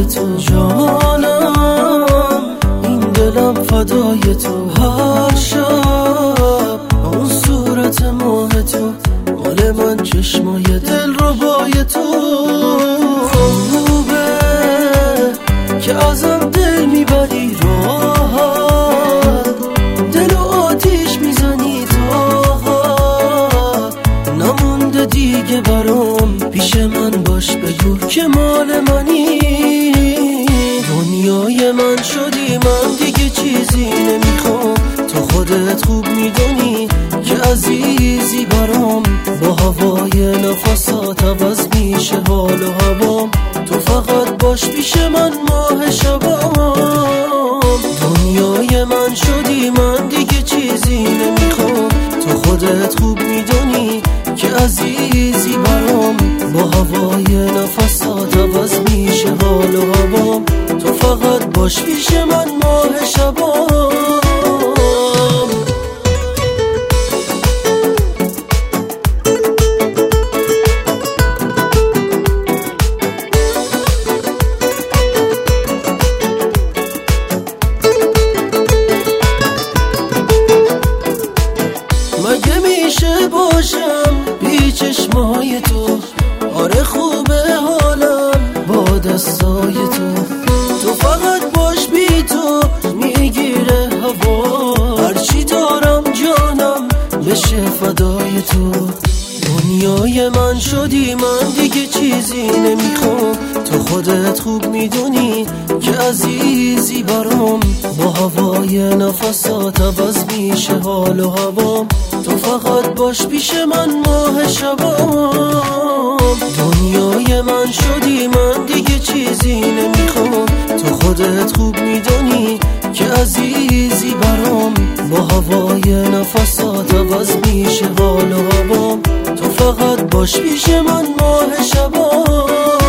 تو جانم، این دلم فدای تو. هر شب اون صورت ماه تو مال من، چشمای دل رو بای تو. خوبه که ازم دل میبری راحت، دل و آتیش میزنی طاقت. نمونده دیگه برام، پیش من باش بگو که مال منی. دنیای من شدی، من دیگه چیزی نمیخوام. تو خودت خوب میدونی که عزیزی برام. با هوای نفسات عوض میشه حال و هوام. تو فقط باش پیش من ماه شبام. دنیای من شدی، من دیگه چیزی نمیخوام. تو خودت خوب میدونی که عزیزی برام. با هوای نفسات عوض میشه حال و هوام. تو فقط باش پیش من ماه شبام. مگه میشه باشم بی چشمای تو؟ آره خوبه حالم با دستای تو. تو فقط باش، بی تو میگیره هوا. هرچی دارم جانم بشه فدای تو. دنیای من شدی، من دیگه چیزی نمیخوام. تو خودت خوب میدونی که عزیزی برام. با هوای نفسات عوض میشه حال و هوام. تو فقط باش پیش من ماه شبام. دنیای من شدی، من دیگه چیزی نمیخوام. تو خودت خوب میدونی که عزیزی برام. با هوای نفسات عوض میشه حال و هوام. تو فقط باش پیش من ماه شبام.